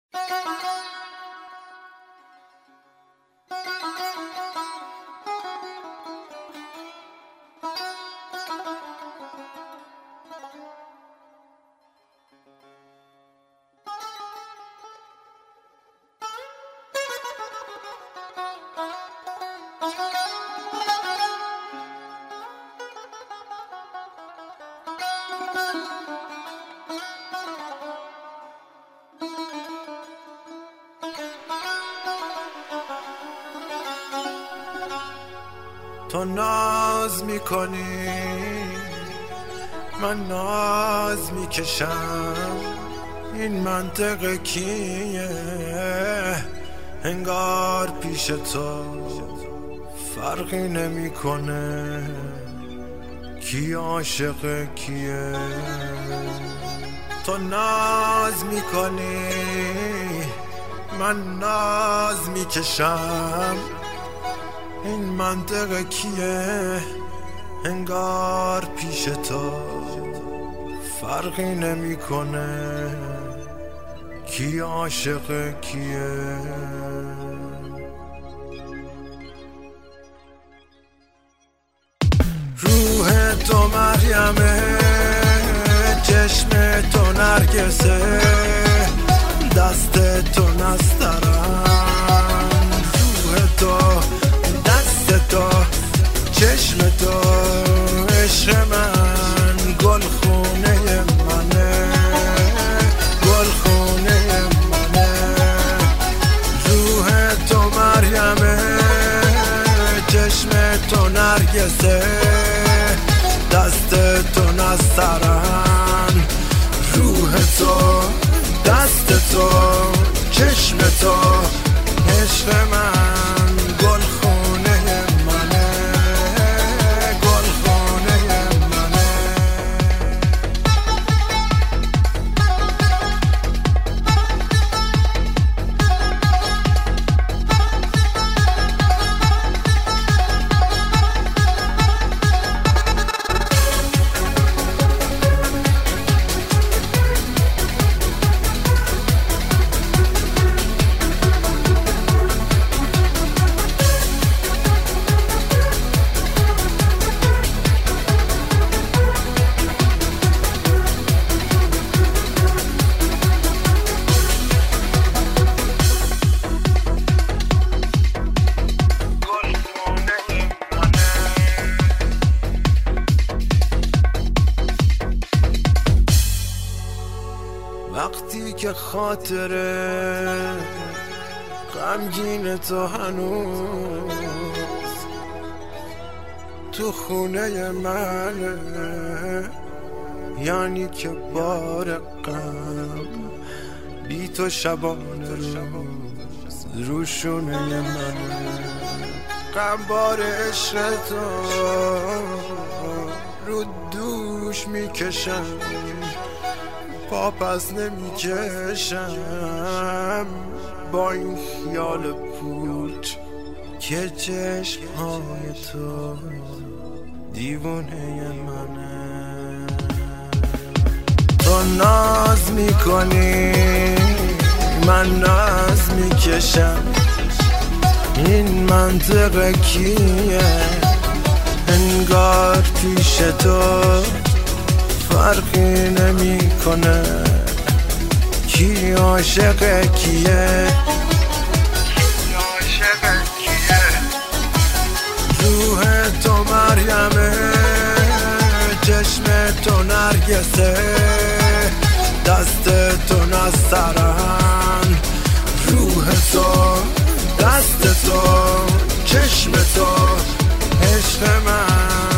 تو ناز میکنی من ناز میکشم، این منطقه کیه؟ انگار پیش تو فرقی نمیکنه کی عاشق کیه. تو ناز میکنی من ناز میکشم، این منطقه کیه؟ انگار پیش تو فرقی نمیکنه کی عاشق کیه. روح تو مریمه، چشم تو نرگسه، دست تو نسترن. روح تو، دست تو، چشم تو، عشق من گل خونه منه، گل خونه منه. روح تو مریمه، چشم تو نرگسه، دست تو نسترن. روح تو، دست تو، چشم تو، عشق من گل خونه منه، گل خونه منه. وقتی که خاطره غمگین تو هنوز تو خونه منه، یعنی که بار غم بی تو شبانه روز رو شونه منه. غم بار عشق تو رو دوش میکشم، پا پس نمیکشم با این خیال پوچ که چشمهای تو دیوونه منه. تو ناز میکنی من ناز میکشم، این منطقه کیه؟ انگار پیش تو فرقی نمیکنه کی عاشق کیه، کی عاشق کیه. روح تو مریمه، چشم تو نرگسه، دست تو نسترن. روح تو، دست تو، چشم تو، عشق من